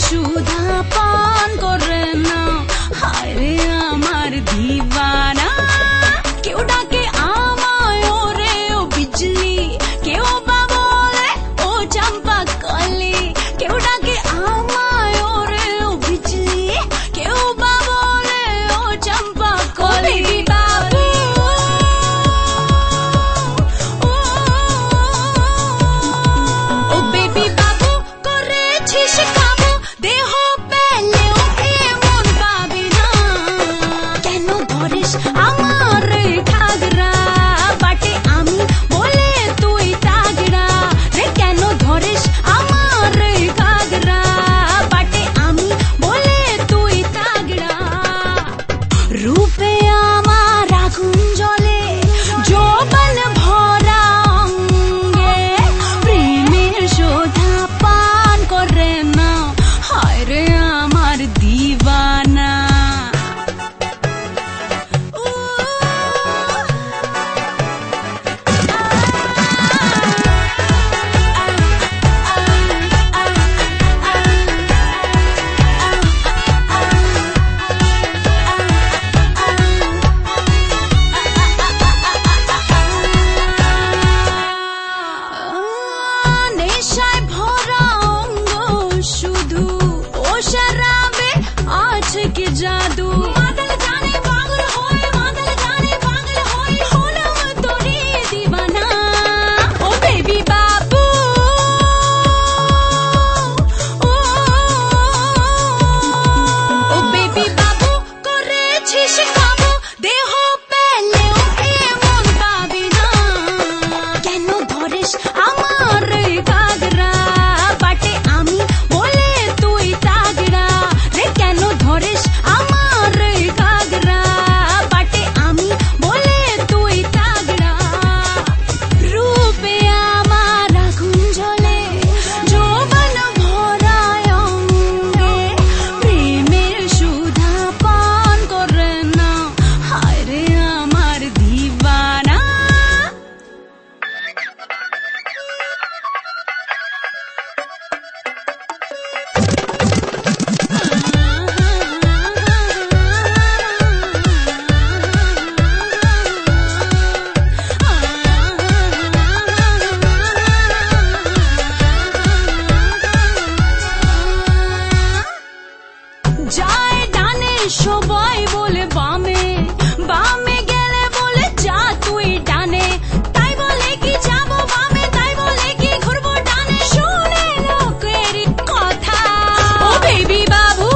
সুধা পান করে না, হায় রে আমার দিবানা। কেউ ডাকে আমায় ওরে ও বিজলি, কেউ বা বলে ও চম্পা কলি। কেউ ডাকে আমায় ওরে ও বিজলি, কেউ বা বলে ও চম্পা কলি। বাবু ও বেবি বাবু করেছিস কাবু, দেহ পেলেও এমন পাবি না। কেন ধরিস আমার ঘাগরা, বাটে আমি বলে তুই তাগড়া রে। কেন ধরিস আমার ঘাগরা, বাটে আমি বলে তুই তাগড়া। রূপে আমার আগুন জ্বলে, যৌবন ভরা অঙ্গে, প্রেমের শোধা পান করে না, হায় রে আমার দিবানা। নেশায় ভরা অঙ্গ শুধু, ও শরাবে আছে কি জাদু। মাতাল জানে পাগল হয়ে, মাতাল জানে পাগল হয়ে হলাম তোরে দিবানা। ও বেবি বাবু ও বেবি বাবু করেছিস কাবু, দেহ পেলেও এমন পাবি না। কেন ধরিস আমার ঘাগরা, বাটে আমি বলে তুই তাগড়া রে। কেন ধরিস আমার ঘাগরা, বাটে আমি বলে তুই তাগড়া। রূপে আমার আগুন জ্বলে, যৌবন ভরা অঙ্গে, প্রেমের সুধা পান করে না, হায় রে আমার দিবানা। যায় ডানে সবাই বলে বামে, বামে গেলে বলে যা তুই ডানে। তাই বলে কি যাবো বামে, তাই বলে কি ঘুরবো ডানে, শুনে লোকের কথা। ও বেবি বাবু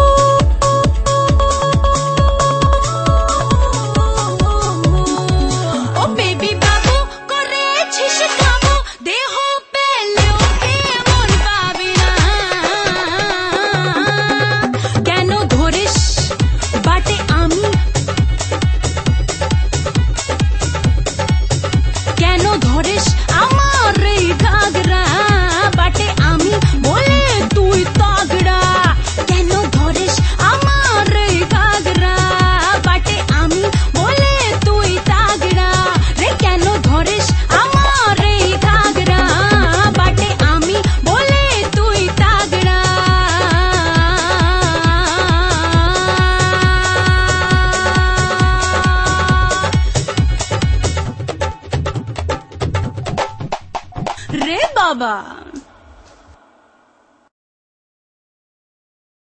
ও বেবি বাবু করেছিস কাবু, দেহ পেলেও এমন পাবি না। কেন ধরিস বাটে আমি, কেন ধরিস আমার ঘাগরা, বাটে আমি বলে তুই তাগড়া। কেন ধরিস আমার ঘাগরা, বাটে আমি বলে তুই তাগড়া রে। কেন ধরিস আমার ঘাগরা, বাটে আমি বলে তুই তাগড়া। রে বাবা।